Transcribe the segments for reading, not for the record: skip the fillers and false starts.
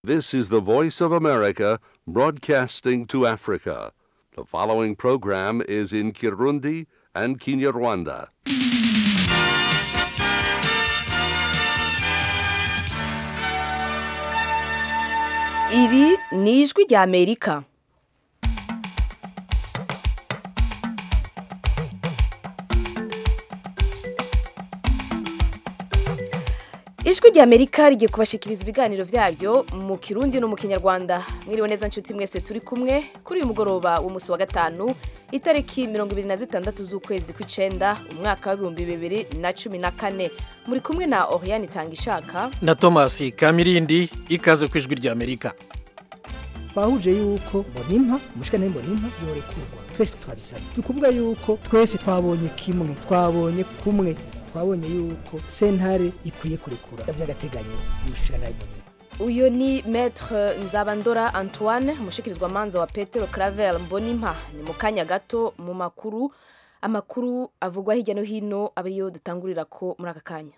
This is the Voice of America broadcasting to Africa. The following program is in Kirundi and Kinyarwanda. Iri ni ijwi rya Amerika. Ijwi rya Amerika rigiye kubashikiriza ibiganiro vyaryo mu Kirundi no mu Kinyarwanda. Mwiriwe neza nshuti mwese turi kumwe kuri uyu mugoroba w'umusi wa gatanu itariki 26 z'ukwezi kw'icenda umwaka wa 2014. Muri kumwe na Oriane Tangishaka na Thomas Kamirindi, ikaze ku ijwi rya Amerika. Bahuje yuko Mbonimpa umushikana Mbonimpa yorekurwa. Twese twabisabye. Tukuvuga yuko twese twabonye kimwe, twabonye kumwe. Twabonye yuko sentare ikwiye kurekura by'agateganyo y'umushikana Mbonimpa. Uyo ni Maître Nzabandora Antoine, umushikirizwa manza wa Petero Claver Mbonimpa. Ni mu kanya gato mu amakuru avugwa hirya no hino abariyo dutangurira ko muri aka kanya.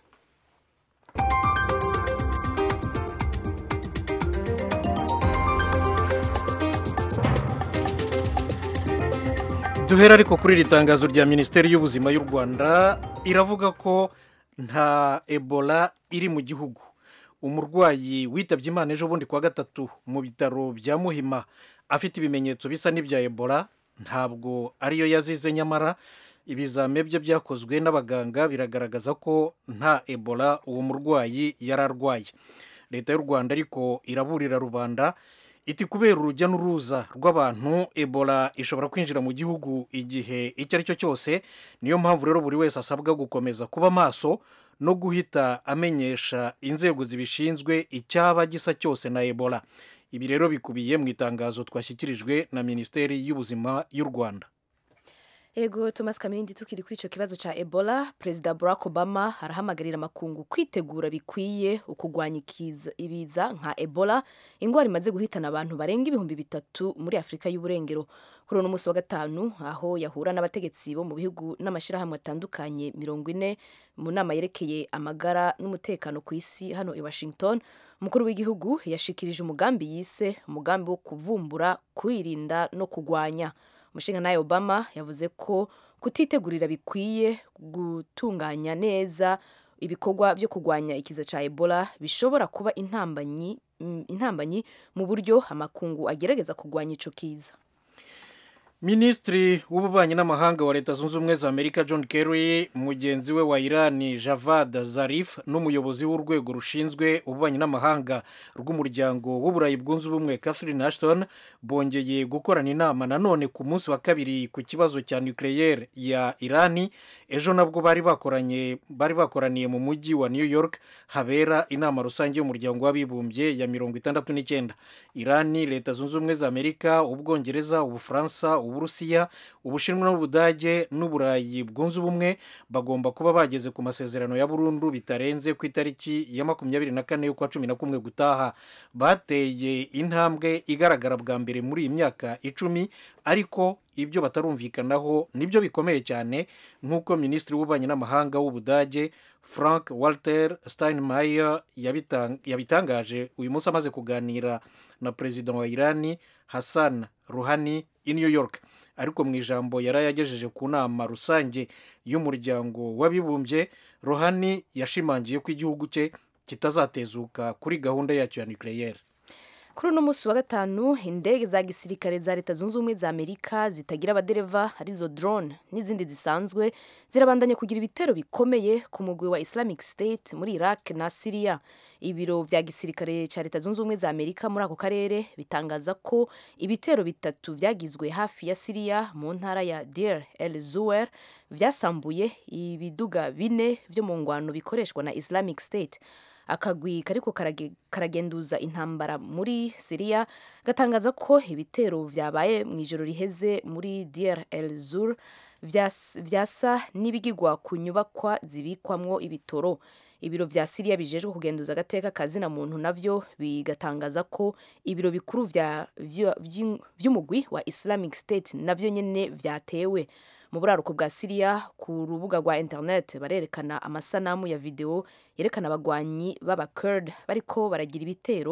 Duhera ariko kuri iri tangazo rya Minisiteri y'Ubuzima y'u Rwanda iravuga ko nta Ebola iri mu gihugu. Umurwayi witabye Imana ejo bundi kwa gatatu mu bitaro bya Muhima afite ibimenyetso bisa n'ibya Ebola, ntabwo ariyo yazize, nyamara ibizame bye byakozwe n'abaganga biragaragaza ko nta Ebola uwo murwayi yararwaye. Leta y'u Rwanda ariko iraburira rubanda iti kubera urujya n'uruza rw'abantu Ebola ishobora kwinjira mu gihugu igihe icyo ari cyo cyose. Niyo mpamvu rero buri wese asabwa gukomeza kuba maso no guhita amenyesha inzego zibishinzwe icyaba gisa cyose na Ebola. Ibi rero bikubiye mu itangazo twashyikirijwe na Minisiteri y'Ubuzima y'u Rwanda. Ego Thomas Kamirindi, tukiri kuri ico kibazo ca Ebola, President Barack Obama arahamagarira makungu kwitegura bikwiye ukugwanya ibiza nka Ebola, ingwara imaze guhitana abantu barenga 3,000 muri Afrika y'Uburengero. Kuri uno musi wa gatanu aho yahura n'abategetsi bo mu bihugu n'amashirahamwe atandukanye 40 mu nama yerekeye amagara n'umutekano ku isi hano i Washington, umukuru w'igihugu yashikirije umugambi yise umugambi wo kuvumbura, kwirinda no kugwanya. Umushinga Obama yavuze ko kutitegurira bikwiye gutunganya neza ibikorwa byo kugwanya ikiza ca Ebola bishobora kuba intambanyi mu buryo amakungu agerageza kugwanya ico kiza. Ministri w'ububanyi n'amahanga wa Leta Zunze Ubumwe za Amerika John Kerry, mugenzi we wa Iran Javad Zarif n'umuyobozi w'urwego rushinzwe ububanyi n'amahanga rw'umuryango w'uburayi bwunze ubumwe Catherine Ashton bongeye gukorana inama nanone ku munsi wa kabiri ku kibazo cya nucleaire ya Irani. Ejo nabwo bari bakoraniye mu mujyi wa New York habera inama rusange y'umuryango w'abibumbye ya 69. Irani, Leta Zunze Ubumwe za Amerika, Ubwongereza, Ubufaransa, Uburusiya, Ubushinwa n'Ubudage n'Uburayi bwunze ubumwe bagomba kuba bageze ku masezerano ya burundu bitarenze ku itariki ya 24 y'ukwa 11 gutaha. Bateye intambwe igaragara bwa mbere muri iyi myaka 10, ariko ibyo batarumvikanaho nibyo bikomeye cyane, nk'uko Minisitiri w'ububanyi n'amahanga w'Ubudage Frank Walter Steinmeier yabitangaje uyu munsi amaze kuganira na President wa Irani Hassan Rouhani i New York. Ariko mu ijambo yarayagejeje ku nama rusange y'umuryango w'abibumbye, Rouhani yashimangiye ko igihugu cye kitazatezuka kuri gahunda yacyo ya nucleaire. Kuri uno musi wa gatanu indege za gisirikare za Leta Zunze Ubumwe za Amerika zitagira abadereva arizo drone n'izindi zisanzwe zirabandanya kugira ibitero bikomeye ku mugwi wa Islamic State muri Iraq na Syria. Ibiro vya gisirikare ca Leta Zunze Ubumwe za Amerika muri ako karere bitangaza ko ibitero bitatu vyagizwe hafi ya Syria mu ntara ya Deir el-Zour vyasambuye ibiduga 4 vyo mu ngwano bikoreshwa na Islamic State. Akagwi kariko karagenduza intambara muri Syria gatangaza ko ibitero vyabaye mu ijoro riheze muri Deir el-Zour vyasa n'ibigigwa ku nyubakwa zibikwamwo ibitoro. Ibiro vya Syria bijejwe kugenduza agateka kazina muntu navyo bigatangaza ko ibiro bikuru vy'umugwi wa Islamic State navyo nyene vyatewe. Mu buraruko bwa Syria ku rubuga rwa internet barerekana amasanamu ya video yerekana abagwanyi b'aba Kurd bariko baragira ibitero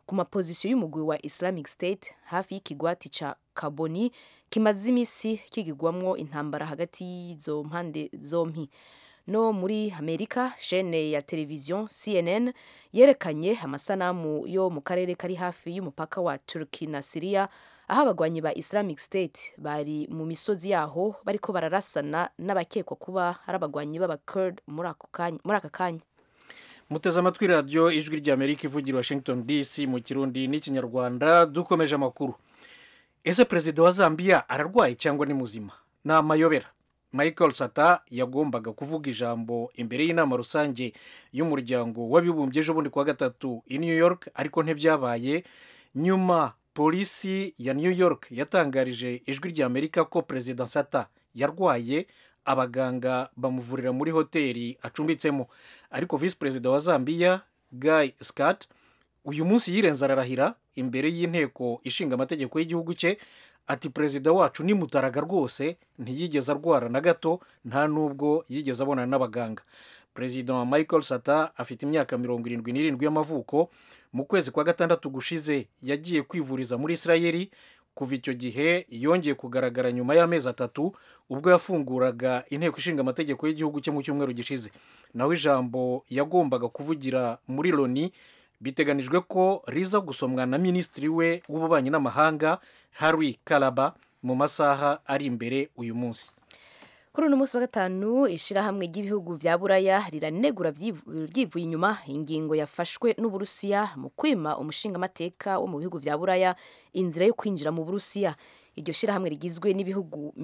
ku mapozisiyo y'umugwi wa Islamic State hafi y'ikigwati ca Kaboni kimaze imisi kigigwamwo intambara hagati y'izo mpande zompi. No muri Amerika, shene ya televiziyo CNN yerekanye amasanamu yo mu karere kari hafi y'umupaka wa Turkey na Syria, aho abagwanyi ba Islamic State bari mu misozi yaho bariko bararasana n'abakekwa kuba ari abagwanyi b'aba-Kurd muri aka kanya. Muteze amatwi radiyo ijwi ry'Amerika ivugira Washington DC mu Kirundi n'Ikinyarwanda. Dukomeje amakuru. Ese perezida wa Zambia ararwaye cyangwa ni muzima? Ni amayobera. Michael Sata yagombaga kuvuga ijambo imbere y'inama rusange y'umuryango w'abibumbye ejo bundi kuwa gatatu i New York, ariko ntibyabaye. Nyuma polisi ya New York yatangarije ijwi ry'Amerika ko perezida Sata yarwaye, abaganga bamuvurira muri hoteli acumbitsemo. Ariko visi perezida wa Zambia Guy Scott uyu munsi yirenze ararahira imbere y'inteko ishinga amategeko y'igihugu cye ati perezida wacu ni mutaraga rwose, ntiyigeze arwara na gato, nta nubwo yigeze abonana n'abaganga. Perezida Michael Sata afite imyaka 77 y'amavuko. Mu kwezi kwa gatandatu gushize yagiye kwivuriza muri Israeli. Kuva icyo gihe yongeye kugaragara nyuma y'amezi 3 ubwo yafunguraga inteko ishinga amategeko y'igihugu cye mu cyumweru gishize. Naho ijambo yagombaga kuvugira muri Loni biteganijwe ko riza gusomwa na minisitiri we w'ububanyi n'amahanga Harry Kalaba mu masaha ari imbere uyu munsi. Kuri uno munsi wa gatanu, ishirahamwe ry'ibihugu vya Buraya riranegura vyivuye inyuma ingingo yafashwe n'Uburusiya mu kwima umushingamateka wo mu bihugu vya Buraya inzira yo kwinjira mu Burusiya. Iryo shirahamwe rigizwe n'ibihugu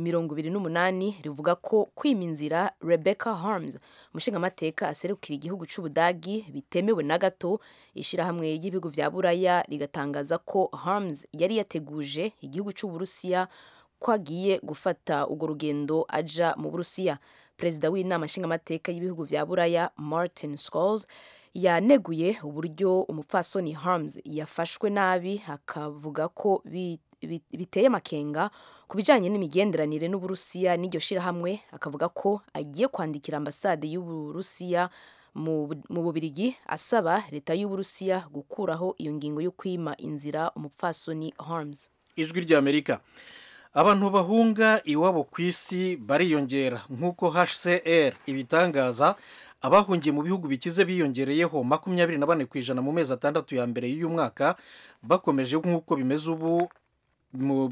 28 rivuga ko kwima inzira Rebecca Harms, umushingamateka aserukira igihugu c'Ubudagi, bitemewe na gato. Ishirahamwe ry'ibihugu vya Buraya rigatangaza ko Harms yari yateguje igihugu c'Uburusiya ko agiye gufata urwo rugendo aja mu Burusiya. Perezida w'inama nshingamateka y'ibihugu vya Buraya Martin Schulz yaneguye uburyo umupfasoni Harms yafashwe nabi, akavuga ko biteye amakenga ku bijanye n'imigenderanire n'Uburusiya n'iryo shirahamwe. Akavuga ko agiye kwandikira ambasade y'Uburusiya mu Bubirigi asaba leta y'Uburusiya gukuraho iyo ngingo yo kwima inzira umupfasoni Harms. Ijwi ry'Amerika. Abantu bahunga iwabo ku isi bariyongera nk'uko HCR ibitangaza. Abahungiye mu bihugu bikize biyongereyeho 24% mu mezi 6 ya mbere y'uyu mwaka, bakomeje nk'uko bimeze ubu mu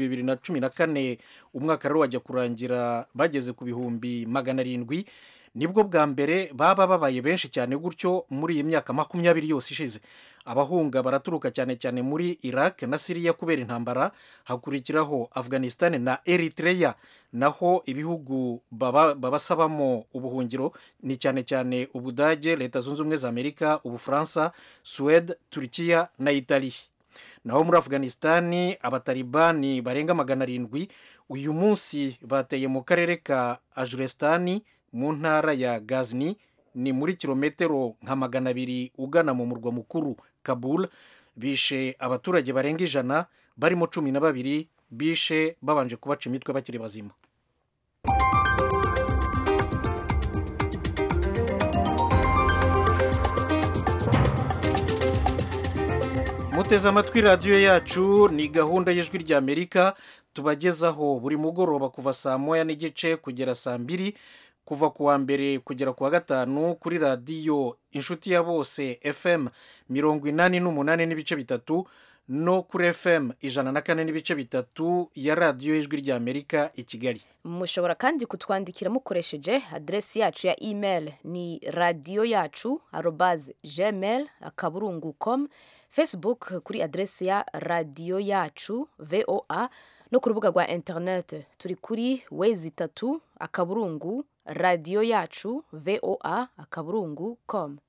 2014. Umwaka rero wajya kurangira bageze ku 700,000. Nibwo bwa mbere baba babaye benshi cyane gutyo muri iyi myaka 20 yose ishize. Abahunga baraturuka cyane cyane muri Iraq na Syria kubera intambara, hakurikiraho Afghanistan na Eritrea. Naho ibihugu babasabamo ubuhungiro ni cyane cyane Ubudage, Leta Zunze Ubumwe za Amerika, Ubufaransa, Suède, Turkiya na Italy. Naho muri Afghanistan abatalibani barenga 700 uyu munsi bateye mu karere ka Ajurestani mu ntara ya Ghazni, ni muri kilometero nka 200 ugana mu murwa mukuru Kabul. Bishe abaturage barenga 100, barimo 12 bishe babanje kubaca imitwe bakiri bazima. Muteze amatwi radiyo yacu, ni gahunda y'ijwi ry'Amerika tubagezaho buri mugoroba kuva saa 1:30 kugera saa 2, kuva kuwa mbere kugera kuwa gatanu kuri radiyo inshuti ya bose FM 88.3 no kuri FM 104.3 ya radiyo y'ijwi ry'Amerika i Kigali. Mushobora kandi kutwandikira mukoresheje adresi yacu ya email ni radioyacu@gmail.com, Facebook kuri adresi ya radio yacu VOA, no ku rubuga rwa internet turi kuri wezi3 radio yacu voa.com.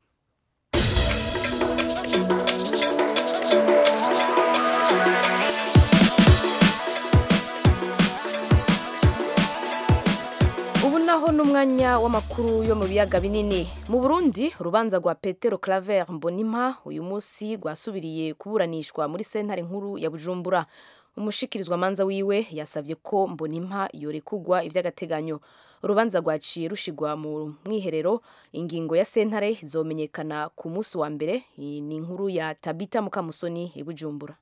Ubu naho n'umwanya w'amakuru yo mu biyaga binini. Mu Burundi, urubanza rwa Petero Claver Mbonimpa uyu munsi rwasubiriye kuburanishwa muri sentare nkuru ya Bujumbura. Umushikirizwa manza wiwe yasavye ko Mbonimpa yorekugwa ivy'agateganyo. urubanza rwaciye rushigwa mu mwiherero. Ingingo ya sentare izomenyekana ku munsi wa mbere. Ni inkuru ya Tabita Mukamusoni i Bujumbura.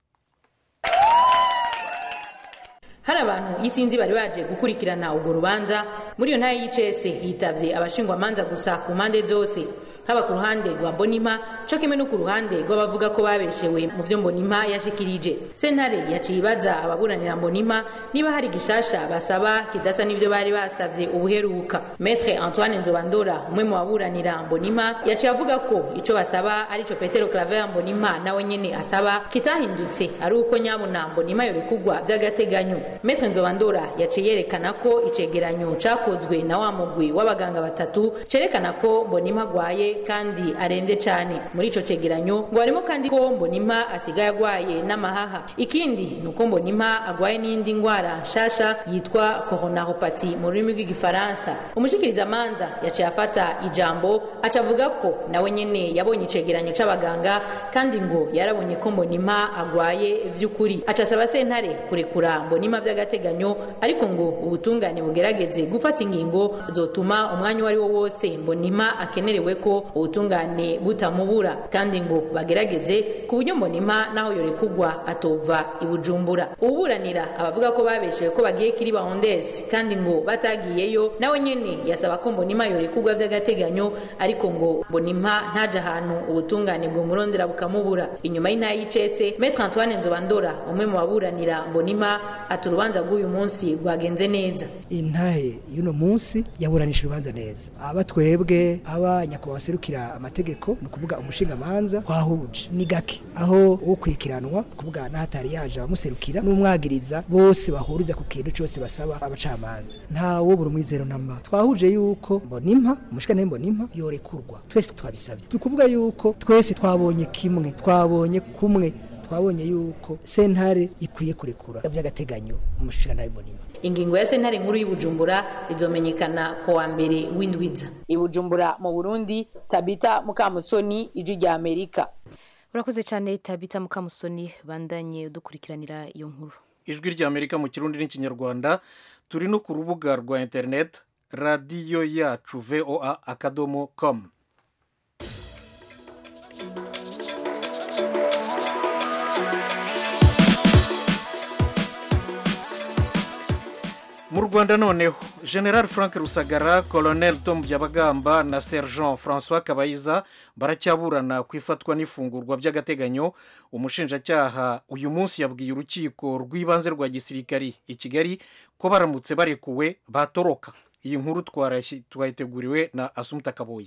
Hari abantu isinzi bari baje gukurikirana urwo rubanza. Muri iyo ntara y'icese hitavye abashingwa manza gusa ku mpande zose, haba ku ruhande rwa Mbonimpa co kimwe no ku ruhande rw'abavuga ko babeshewe mu vyo Mbonimpa yashikirije. Sentare yaciye ibaza ababuranira Mbonimpa niba hari gishasha basaba kidasa n'ivyo bari basavye ubuheruka. Maître Antoine Nzobandora, umwe mu baburanira Mbonimpa, yaciye avuga ko ico basaba arico Petero Claver Mbonimpa nawe nyene asaba kitahindutse, ari uko nyabuna Mbonimpa yorekugwa vy'agateganyo. Maître Nzobandora yaciye yerekana ko icegeranyo cakozwe na wa mugwi w'abaganga batatu cerekana ko Mbonimpa agwaye kandi aremvye cane. Muri ico cegeranyo ngo harimo kandi ko Mbonimpa asigaye agwaye n'amahaha. Ikindi nuko Mbonimpa agwaye n'indi ngwara nshasha yitwa coronaropathy mu rurimi rw'igifaransa. Umushikiriza manza yaciye afata ijambo acavuga ko nawe nyene yabonye icegeranyo c'abaganga kandi ngo yarabonye ko Mbonimpa agwaye vy'ukuri. Acasaba sentare kurekura Mbonimpa vy'agateganyo, ariko ngo ubutungane bugerageze gufata ingingo zotuma umwanya wari wo wose Mbonimpa akenerewe ko ubutungane butamubura, kandi ngo bagerageze ku buryo Mbonimpa naho yorekugwa atova i Bujumbura. Uburanira abavuga ko babeshewe ko bagiye kiri bahondesi kandi ngo batagiyeyo, nawe nyene yasaba ko Mbonimpa yorekugwa vy'agateganyo, ariko ngo Mbonimpa ntaje ahantu ubutungane bwo murondera bukamubura. Inyuma y'intara y'icese, Maître Antoine Nzobandora, umwe mu baburanira Mbonimpa, urubanza rw'uyu munsi rwagenze neza. Intahe y'uno munsi yaburanisha urubanza neza. Aba twebwe abanyakubahwa serukira amategeko no kuvuga umushinga manza twahuje ni gake, aho ukurikiranwa kuvuga n'ahatari yaje abamuserukira n'umwagiriza bose bahuriza ku kintu cyose basaba abacamanza. Nta wo buri mwizero namba. Twahuje yuko Mbonimpa, umushikana Mbonimpa yorekurwa. Twese twabisabye. Tukuvuga yuko twese twabonye kimwe, twabonye kumwe, twabonye yuko sentare ikwiye kurekura by'agateganyo umushikana Mbonimpa. Ingingo ya sentare nkuru y'Ibujumbura izomenyekana ko wa mbere w'indwiza. Ibujumbura mu Burundi, Tabita Mukamusoni, Ijwi rya Amerika. Urakoze cyane Tabita Mukamusoni, bandanye udukurikiranira iyo nkuru. Ijwi rya Amerika mu Kirundi n'Ikinyarwanda. Turi no ku rubuga rwa internet radio yacu voa.com. Mu Rwanda noneho General Frank Rusagara, Colonel Tom Byabagamba na Sergeant François Kabayiza baracyaburana kwifatwa n'ifungurwa by'agateganyo. Umushinjacyaha uyu munsi yabwiye urukiko rw'ibanze rwa gisirikari i Kigali ko baramutse barekuwe batoroka. Iyi nkuru twayiteguriwe na Asumta Kaboyi.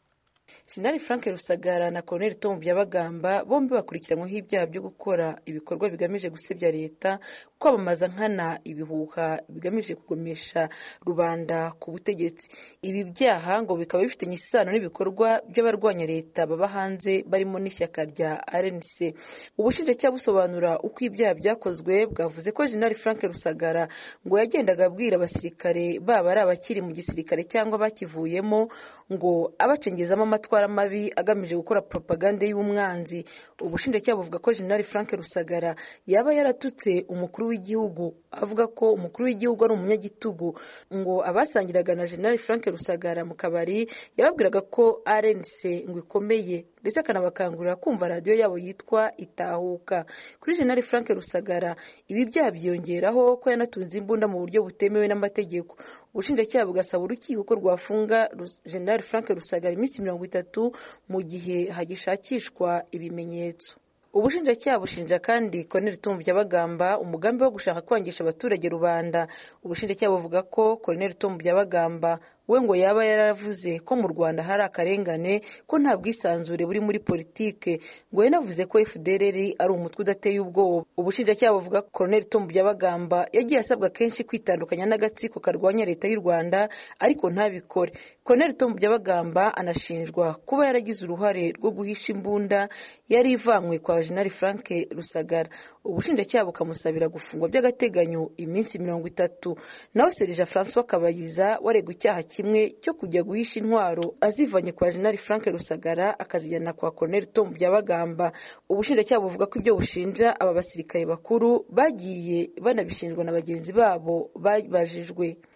General Frank Rusagara na Colonel Tom Byabagamba bombi bakurikiranyweho ibyaha byo gukora ibikorwa bigamije gusebya leta, kwamamaza nkana ibihuha bigamije kugomesha rubanda ku butegetsi. Ibi byaha ngo bikaba bifitanye isano n'ibikorwa by'abarwanya leta baba hanze barimo n'ishyaka rya RNC. Ubushinjacyaha busobanura uko ibyaha byakozwe bwavuze ko General Frank Rusagara ngo yagendaga abwira abasirikare baba ari abakiri mu gisirikare cyangwa bakivuyemo ngo abacengezamo amatwara mabi agamije gukora propaganda y'umwanzi. Ubushinjacyaha buvuga ko General Frank Rusagara yaba yaratutse umukuru w'igihugu, avuga ko umukuru w'igihugu ari umunyagitugu. Ngo abasangiraga na General Frank Rusagara mu kabari yababwiraga ko RNC ngo ikomeye, ndetse akanabakangurira kumva radio yabo yitwa Itahuka. Kuri General Frank Rusagara ibi byaha byongeraho ko yanatunze imbunda mu buryo butemewe n'amategeko. Ubushinjacyaha bugasaba urukiko ko rwafunga General Frank Rusagara iminsi 30 mu gihe hagishakishwa ibimenyetso. Ubushinjacyaha bushinja kandi Colonel Tom Byabagamba umugambi wo gushaka kwangisha abaturage rubanda. Ubushinjacyaha buvuga ko Colonel Tom Byabagamba we ngo yaba yaravuze ko mu Rwanda hari akarengane, ko nta bwisanzure buri muri politike, ngo yanavuze ko FDLR ari umutwe udateye ubwoba. Ubushinjacyaha buvuga ko Colonel Tom Byabagamba yagiye asabwa kenshi kwitandukanya n'agatsiko karwanya leta y'u Rwanda ariko ntabikore. Colonel Tom Byabagamba anashinjwa kuba yaragize uruhare rwo guhisha imbunda yari ivanywe kwa General Frank Rusagara. Ubushinjacyaha bukamusabira gufungwa by'agateganyo iminsi 30. Naho Sergeant François Kabayiza warega icyaha kimwe cyo kujya guhisha intwaro azivanye kwa General Frank Rusagara akazijyana kwa Colonel Tom Byabagamba. Ubushinjacyaha buvuga ko ibyo bushinja aba basirikare bakuru bagiye banabishinjwa na bagenzi babo babajijwe.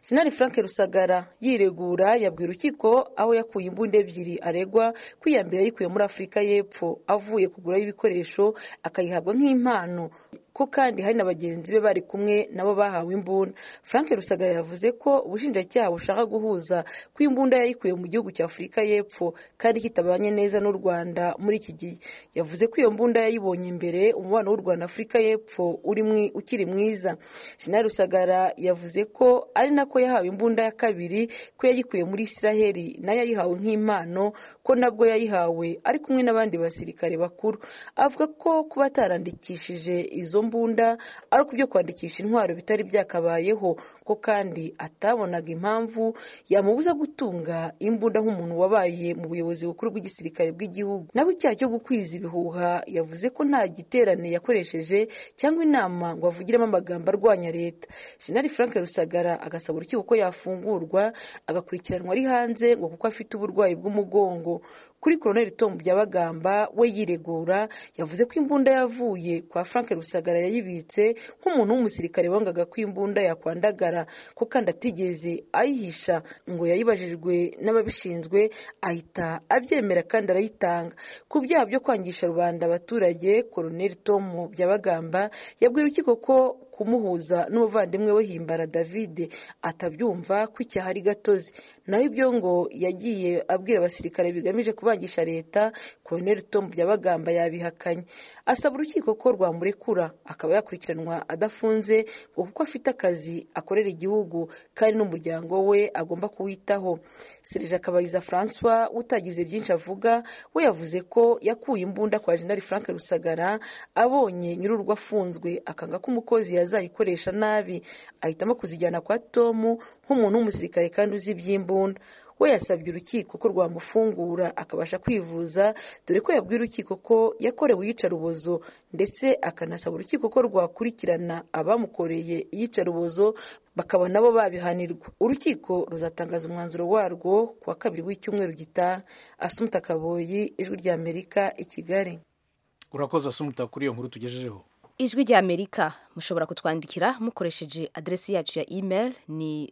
Jenerali Frank Rusagara yiregura yabwira urukiko aho yakuye imbunda ebyiri aregwa kwiyambira yikuye muri Afurika y'Epfo avuye kugurayo ibikoresho akayihabwa nk'impano ko kandi hari na bagenzi be bari kumwe nabo bahawe imbunda. Frank Rusagara yavuze ko ubushinjacyaha bushaka guhuza ko imbunda yayikuye mu gihugu cya Afurika y'Epfo kandi kitabanye neza n'u Rwanda muri iki gihe. Yavuze ko iyo mbunda yayibonye imbere umubano w'u Rwanda Afurika y'Epfo ukiri mwiza. Jenerali Rusagara yavuze ko ari nako yahawe imbunda ya kabiri ko yayikuye muri Israel nayo yayihawe nk'impano ko nabwo yayihawe ari kumwe n'abandi basirikare bakuru. Avuga ko kuba atarandikishije izo mbunda ari kubyo kwandikisha intwaro bitari byakabayeho ko kandi atabonaga impamvu yamubuza gutunga imbunda nk'umuntu wabaye mu buyobozi bukuru bw'igisirikare bw'igihugu. Naho icyaha cyo gukwiza ibihuha yavuze ko nta giterane yakoresheje cyangwa inama ngo avugiremo amagambo arwanya leta. Jenerali Frank Rusagara agasaba urukiko ko yafungurwa agakurikiranwa ari hanze ngo kuko afite uburwayi bw'umugongo. Kuri Colonel Tom Byabagamba we yiregura yavuze ko imbunda yavuye kwa Frank Rusagara yayibitse nk'umuntu w'umusirikare wangaga ko imbunda yakwandagara ko kandi atigeze ayihisha ngo yayibajijwe n'ababishinzwe ahita abyemera kandi arayitanga. Ku byaha byo kwangisha rubanda abaturage, Colonel Tom Byabagamba yabwira urukiko ko kumuhuza n'umuvandimwe we Himbara David atabyumva ko icyaha ari gatozi. Naho ibyo ngo yagiye abwira abasirikare bigamije kubangisha leta, Colonel Tom Byabagamba yabihakanye. Asaba urukiko ko rwamurekura akaba yakurikiranwa adafunze ngo kuko afite akazi akorera igihugu kandi n'umuryango we agomba kuwitaho. Serge Kabayiza François utagize byinshi avuga we yavuze ko yakuye imbunda kwa Jenerali Frank Rusagara abonye nyir'urugo afunzwe akanga ko umukozi yazayikoresha nabi ahitamo kuzijyana kwa Tom nk'umuntu w'umusirikare kandi uzi iby'imbunda. We yasabye urukiko ko rwamufungura akabasha kwivuza dore ko yabwiye urukiko ko yakorewe iyicarubozo ndetse akanasaba urukiko ko rwakurikirana abamukoreye iyicarubozo bakaba nabo babihanirwa. Urukiko ruzatangaza umwanzuro warwo kuwa 2 w'icyumweru gitaha. Asumta Kaboyi, Ijwi ry'Amerika, i Kigali. Urakoze Asumta kuri iyo nkuru tugejejeho. Ijwi ry'Amerika mushobora kutwandikira mukoresheje adresi yacu ya email ni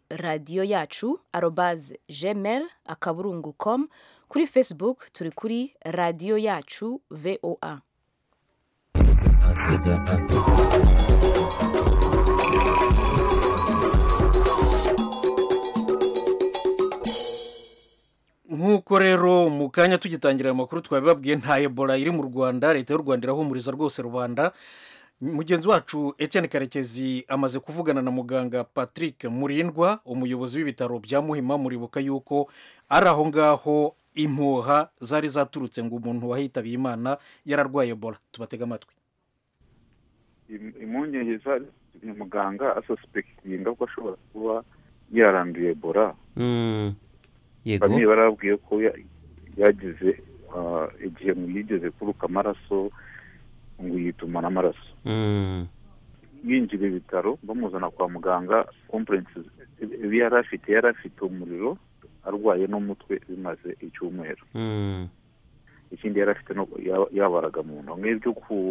radioyacu@gmail.com. Kuri Facebook turi kuri Radio Yacu VOA. Nk'uko rero mu kanya tugitangira ayo makuru twabibabwiye nta Ebola iri mu Rwanda. Leta y'u Rwanda irahumuriza rwose rubanda. Mugenzi wacu Etienne Karekezi amaze kuvugana na muganga Patrick Murindwa umuyobozi w'ibitaro bya Muhima. Muribuka yuko ari aho ngaho impuha zari zaturutse ngo umuntu wahitabiye Imana yararwaye Ebola. Tubatega amatwi. Impungenge zari muganga asuspectinga ko ashobora kuba yaranduye Ebola. Yego. Bamwe barabwiye ko yagize igihe yigeze kuruka amaraso ngo yituma n'amaraso. Yinjira ibitaro bamuzana kwa muganga complaints yari afite umuriro arwaye n'umutwe bimaze icyumweru. Ikindi yari afite no yabaraga mu nda nk'ibyo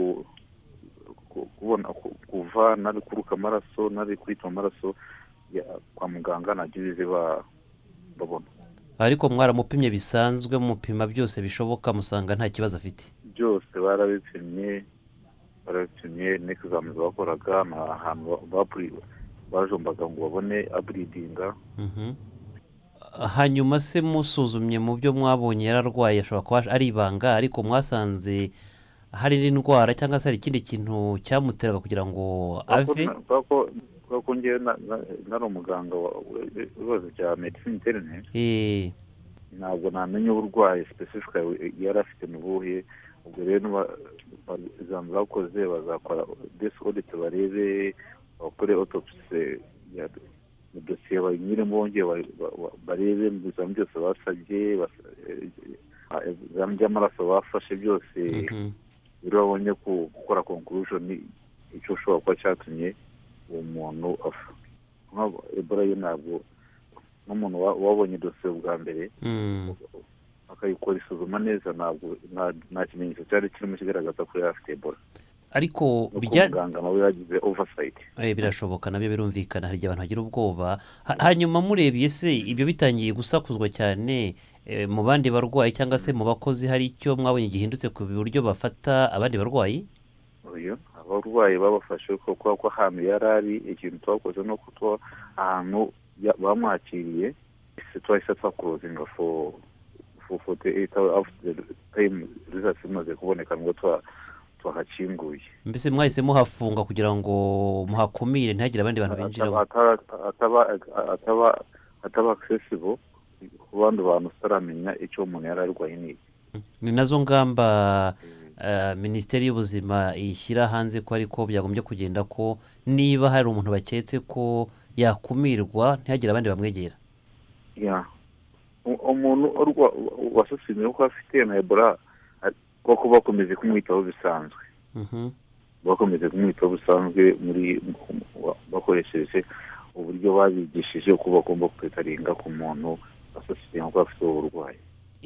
kubona kuva nari kuruka amaraso nari kwituma amaraso kwa muganga nagize babona. Ariko mwaramupimye bisanzwe mupima byose bishoboka musanga nta kibazo afite. Byose barabipimye n'examen bakoraga ahantu bajombaga ngo babone abreedinga. Hanyuma se musuzumye mu byo mwabonye yararwaye ashobora kuba ari ibanga ariko mwasanze hari n'indwara cyangwa se hari ikindi kintu cyamuteraga kugira ngo ave? Kuko ngewe nari umuganga w'ibibazo bya medicine interne. Ntabwo namenye uburwayi specific yari afite mu buhe. Ubwo rero bazamura bakoze bazakora this audit barebe bakore autopsy ya dosiye banyiremo bongeye barebe mu bizamini byose basabye by'amaraso bafashe byose. Rero babonye gukora conclusion icyo ushobora kuba cyatumye umuntu afa. Ebola yo ntabwo nk'umuntu wabonye dosiye bwa mbere akayikora isuzuma neza ntabwo nta kimenyetso cyari kirimo kigaragaza ko yari afite Ebola. ariko muganga nawe yagize oversight. Birashoboka nabyo birumvikana, hari igihe abantu bagira ubwoba. Hanyuma murebye se ibyo bitangiye gusakuzwa cyane mu bandi barwayi cyangwa se mu bakozi, hari icyo mwabonye gihindutse ku buryo bafata abandi barwayi? Abarwayi babafashe kuko ahantu yari ari, ikintu twakoze no kutuba ahantu bamwakiriye twahise twakurozinga for 48 hours after the time results zimaze kuboneka ngo twahakinguye. Mbese mwahise muhafunga kugira ngo muhakumire ntihagire abandi bantu binjiramo? ataba accessible ku bandi bantu utaramenya icyo umuntu yari arwaye n'iki. Ni nazo ngamba Minisiteri y'Ubuzima ishyira hanze ko ariko byagombye kugenda, ko niba hari umuntu baketse ko yakumirwa ntihagire abandi bamwegera. Umuntu wasuzumye ko afite na Ebola koko bakomeje kumwitaho bisanzwe. Bakomeje kumwitaho bisanzwe muri bakoresheje uburyo babigishije uko bagomba kwitaringa ku muntu wasuzumye ko afite uburwayi.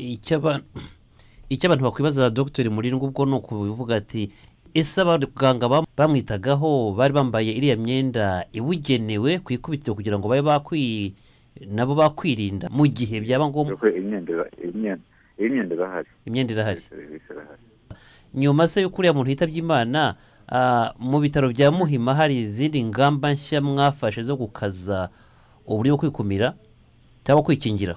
Icyo abantu bakwibaza Dr. Mulindwa ubwo ni ukuvuga ati ese abaganga bamwitagaho bari bambaye iriya myenda ibugenewe ku ikubitiro kugira ngo babe nabo bakwirinda mu gihe byaba ngombwa? Imyenda irahari. Nyuma se y'uko uriya muntu yitabye Imana, mu bitaro bya Muhima hari izindi ngamba nshya mwafashe zo gukaza uburyo bwo kwikumira cyangwa kwikingira?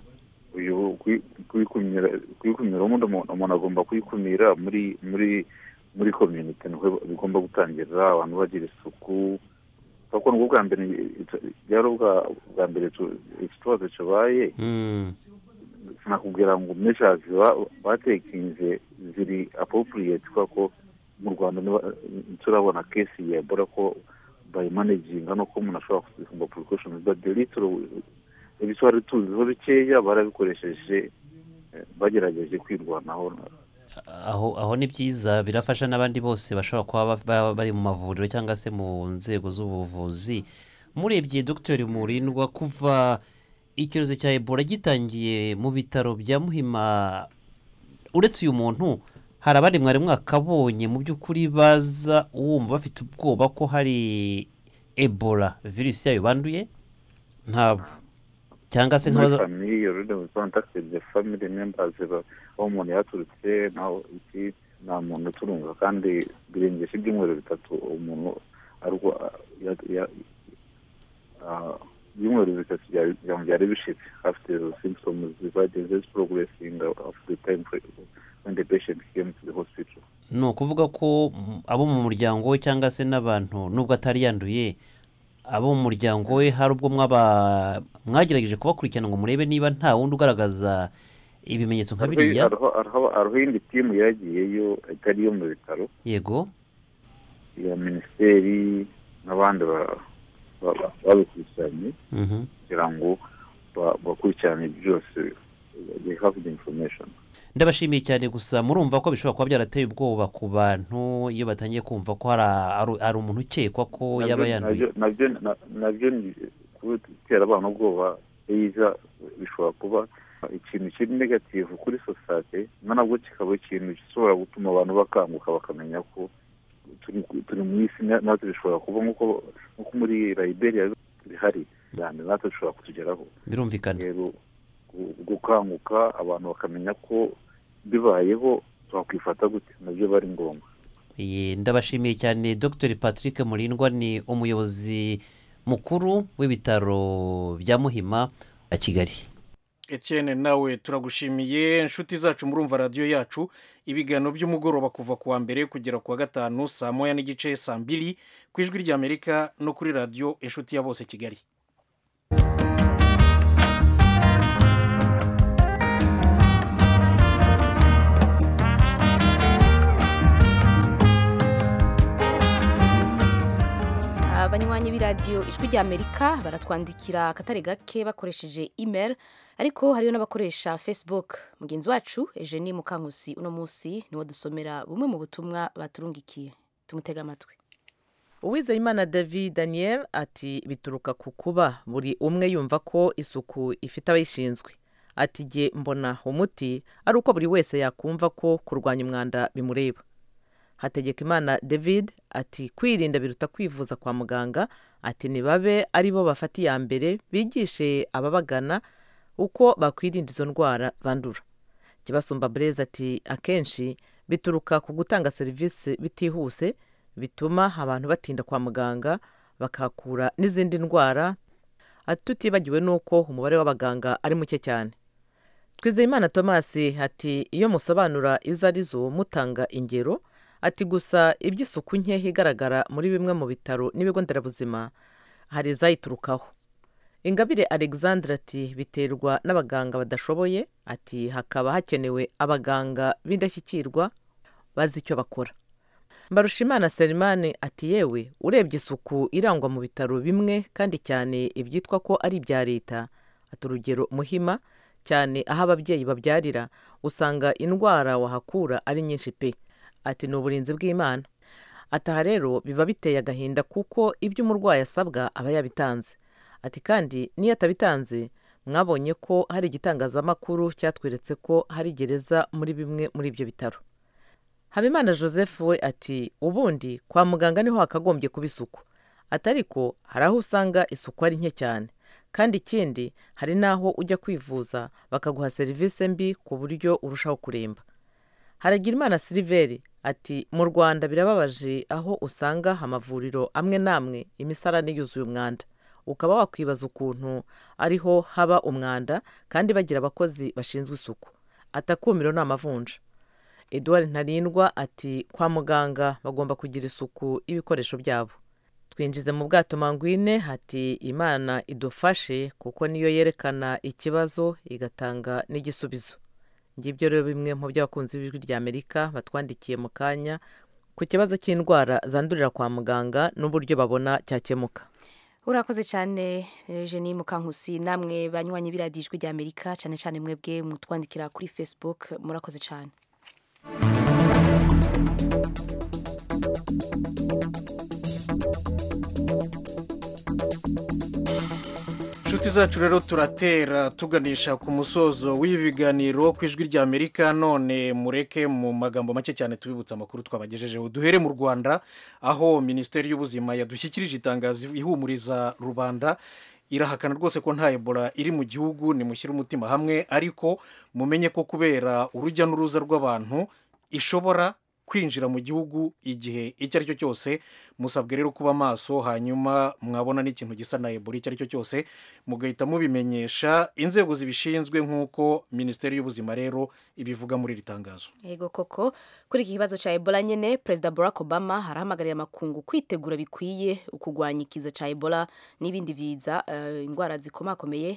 Kwikumira umuntu agomba kwikumira muri community, niho bigomba gutangirira. Abantu bagira isuku kuko nubwo bwa mbere bwa mbere ikibazo cyabaye, sinakubwira ngo measures batekinze ziri appropriate kuko mu Rwanda turabona case ya Ebola ko by managing no ko umuntu ashobora kuzifunga precautions, but the little ibiswari tuziho bikeya barabikoresheje bagerageje kwirwanaho. Aho ni byiza, birafasha n'abandi bose bashobora kuba bari mu mavuriro cyangwa se mu nzego z'ubuvuzi. Murebye Dr. Mulindwa, kuva icyorezo cya Ebola gitangiye mu bitaro bya Muhima, uretse uyu muntu hari abandi mwari mwakabonye mu by'ukuri baza wumva bafite ubwoba ko hari Ebola virusi yayo banduye? Ntabwo? Cyangwa se family members umuntu yaturutse naho iki nta muntu turunga, kandi birengeje ibyumweru 3 umuntu ibyumweru 3 byari bishitse after the symptoms divided progressing after the time when the patient came to the hospital. No kuvuga ko abo mu muryango we cyangwa se n'abantu nubwo atari yanduye, abo mu muryango we hari ubwo mwagerageje kubakurikirana ngo murebe niba nta wundi ugaragaza ibimenyetso nka biriya? Ariho indi timu yagiyeyo itari yo mu bitaro. Yego. Ya minisiteri n'abandi babikurikiranye kugira ngo bakurikirane byose, they have the information. Ndabashimiye cyane. Gusa murumva ko bishobora kuba byarateye ubwoba ku bantu iyo batangiye kumva ko hari umuntu ukekwa ko yaba yanduye? Nabyo ni gutera abantu ubwoba. Bishobora kuba ikintu kiri negative kuri society, nabwo kikaba ikintu gishobora gutuma abantu bakanguka bakamenya ko turi mu isi, natwe bishobora kuba nk'uko muri Liberia bihari, natwe bishobora kutugeraho. Birumvikana rero gukanguka abantu bakamenya ko bibayeho twakwifata gute, nabyo bari ngombwa. Ndabashimiye cyane. Dr. Patrick Mulindwa ni umuyobozi mukuru w'ibitaro bya Muhima ya Kigali. Etienne, nawe turagushimiye. Inshuti zacu murumva radio yacu ibiganiro by'umugoroba kuva kuwa mbere kugera kuwa gatanu saa 1:30 saa 2 ku Ijwi ry'Amerika no kuri radio Inshuti ya Bose Kigali. Abanywanyi b'iradiyo Ijwi ry'Amerika baratwandikira akatari gake bakoresheje email, ariko hariyo n'abakoresha Facebook. Mugenzi wacu Eugenie Mukankusi uno munsi niwe dusomera bumwe mu butumwa baturungikiye. Tumutega amatwi. Uwizeyimana David Daniel ati bituruka ku kuba buri umwe yumva ko isuku ifite abayishinzwe. Ati jye mbona umuti ari uko buri wese yakumva ko kurwanya umwanda bimureba. Hategekimana David ati kwirinda biruta kwivuza kwa muganga, ati nibabe ari bo bafata iya mbere bigishe ababagana uko bakwirinda izo ndwara zandura. Kibasumba Blaise ati akenshi bituruka ku gutanga serivisi bitihuse bituma abantu batinda kwa muganga bakakura n'izindi ndwara, ati tutibagiwe nuko umubare w'abaganga ari muke cyane. Twizeyimana Thomas ati iyo musobanura izo arizo mutanga ingero, ati gusa iby'isuku nke igaragara muri bimwe mu bitaro n'ibigo nderabuzima hari izayiturukaho. Ingabire Alexandre ati biterwa n'abaganga badashoboye, ati hakaba hakenewe abaganga b'indashyikirwa bazi icyo bakora. Mbarushimana Selimane ati yewe urebye isuku irangwa mu bitaro bimwe kandi cyane ibyitwa ko ari ibya leta, ati urugero Muhima cyane aho ababyeyi babyarira usanga indwara wahakura ari nyinshi pe, ati ni uburinzi bw'Imana. Ataha rero biba biteye agahinda kuko ibyo umurwayi asabwa aba yabitanze, ati kandi niyo atabitanze mwabonye ko hari igitangazamakuru cyatweretse ko hari gereza muri bimwe muri ibyo bitaro. Habimana Joseph we ati ubundi kwa muganga niho hakagombye kuba isuku, atariko hari aho usanga isuku ari nke cyane, kandi ikindi hari naho ujya kwivuza bakaguha serivisi mbi ku buryo urushaho kuremba. Haragirimana Silveri ati mu Rwanda birababaje aho usanga amavuriro amwe namwe imisarane yuzuye umwanda, ukaba wakwibaza ukuntu ariho haba umwanda kandi bagira abakozi bashinzwe isuku, atakumiro n'amavunja. Edouard Ntarindwa ati kwa muganga bagomba kugira isuku ibikoresho byabo. Twinjize mu bwato Mangwine ati Imana idufashe kuko niyo yerekana ikibazo igatanga n'igisubizo. Ngibyo rero bimwe mu by'abakunzi b'ijwi rya Amerika batwandikiye mu kanya ku kibazo cy'indwara zandurira kwa muganga n'uburyo babona cyakemuka. Urakoze cyane Jenny Mukankusi, namwe banywanyi b'iradiyo ijwi rya Amerika cyane cyane mwebwe mutwandikira kuri Facebook, murakoze cyane. Inshuti zacu rero turatera tuganisha ku musozo w'ibiganiro ku ijwi rya Amerika, none mureke mu magambo make cyane tubibutsa amakuru twabagejejeho. Duhere mu Rwanda aho Minisiteri y'Ubuzima yadushyikirije itangazo ihumuriza rubanda, irahakana rwose ko nta Ebola iri mu gihugu, nimushyire umutima hamwe, ariko mumenye ko kubera urujya n'uruza rw'abantu ishobora kwinjira mu gihugu igihe icyo ari cyo cyose. Musabwe rero kuba maso, hanyuma mwabona n'ikintu gisa na Ebola icyo ari cyo cyose mugahita mubimenyesha inzego zibishinzwe nk'uko Minisiteri y'Ubuzima rero ibivuga muri iri tangazo. Yego koko kuri iki kibazo cya Ebola nyene Perezida Barack Obama harahamagarira amakungu kwitegura bikwiye ukugwanya ikiza cya Ebola n'ibindi biza indwara zikomakomeye.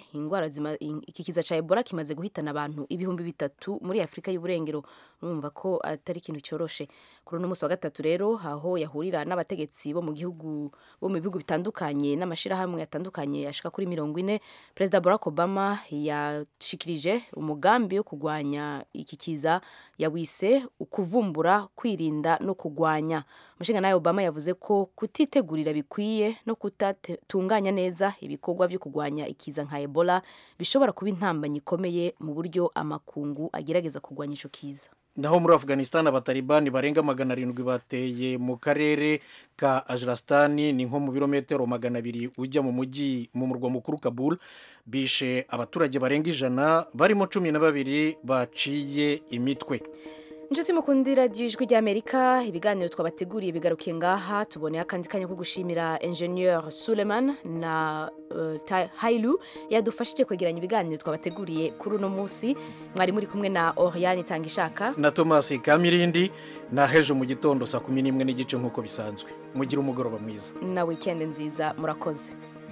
Iki kiza cya Ebola kimaze guhitana abantu 3,000 muri Afrika y'Uburengero, numva ko atari ikintu cyoroshe. Kuri uno munsi wa gatatu rero aho yahurira n'abategetsi bo mu bihugu bitandukanye n'amashirahamwe atandukanye ashika kuri 40, Perezida Barack Obama yashikirije umugambi wo kugwanya iki kiza yawise ukuvumbura, kwirinda no kugwanya. Umushinga nawe Obama yavuze ko kutitegurira bikwiye no kutatunganya neza ibikorwa byo kugwanya ikiza nka Ebola bishobora kuba intambamyi ikomeye mu buryo amakungu agerageza kugwanya ico kiza. Naho muri Afghanistan abatalibani barenga 700 bateye mu karere ka Ajrastani, ni nko mu birometero 200 ujya mu murwa mukuru Kabul, bishe abaturage barenga 100 barimo 12 baciye imitwe. Inshuti mukundira ijwi rya Amerika, ibiganiro twabateguriye bigarukiye ngaha. Tuboneye akandi kanya ko gushimira Engineer Suleiman na Hailu yadufashije kwegeranya ibiganiro twabateguriye kuri uno munsi. Mwari muri kumwe na Oriane Tangishaka na Thomas Kamirindi, na hejo mu gitondo saa 11:15 nk'uko bisanzwe. Mugira umugoroba mwiza na weekend nziza, murakoze.